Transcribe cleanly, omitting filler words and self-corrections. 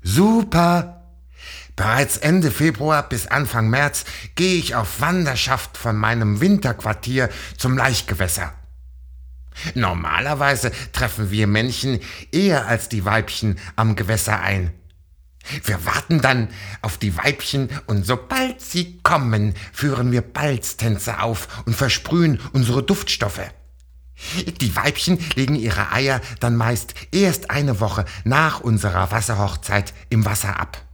Super! Bereits Ende Februar bis Anfang März gehe ich auf Wanderschaft von meinem Winterquartier zum Laichgewässer. Normalerweise treffen wir Männchen eher als die Weibchen am Gewässer ein. Wir warten dann auf die Weibchen und sobald sie kommen, führen wir Balztänze auf und versprühen unsere Duftstoffe. Die Weibchen legen ihre Eier dann meist erst eine Woche nach unserer Wasserhochzeit im Wasser ab.